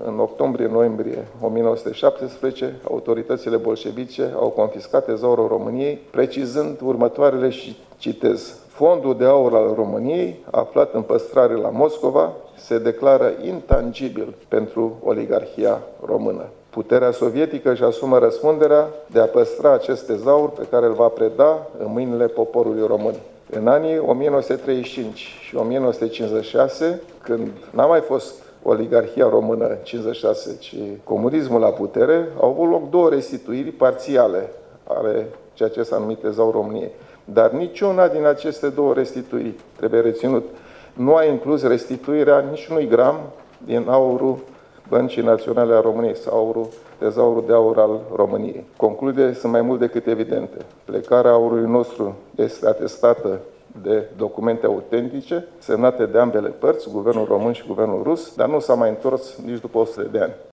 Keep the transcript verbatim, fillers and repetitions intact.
în octombrie-noiembrie o mie nouă sute șaptesprezece, autoritățile bolșevice au confiscat tezaurul României, precizând următoarele și citez: Fondul de aur al României, aflat în păstrare la Moscova, se declară intangibil pentru oligarhia română. Puterea sovietică își asumă răspunderea de a păstra acest tezaur pe care îl va preda în mâinile poporului român. În anii o mie nouă sute treizeci și cinci și o mie nouă sute cincizeci și șase, când n-a mai fost oligarhia română în cincizeci și șase, ci comunismul la putere, au avut loc două restituiri parțiale ale ceea ce s-a numit tezaurul României. Dar niciuna din aceste două restituiri, trebuie reținut, nu a inclus restituirea niciunui gram din aurul Băncii Naționale a României sau aurul, tezaurul de aur al României. Concluziile sunt mai mult decât evidente. Plecarea aurului nostru este atestată de documente autentice, semnate de ambele părți, guvernul român și guvernul rus, dar nu s-a mai întors nici după o sută de ani.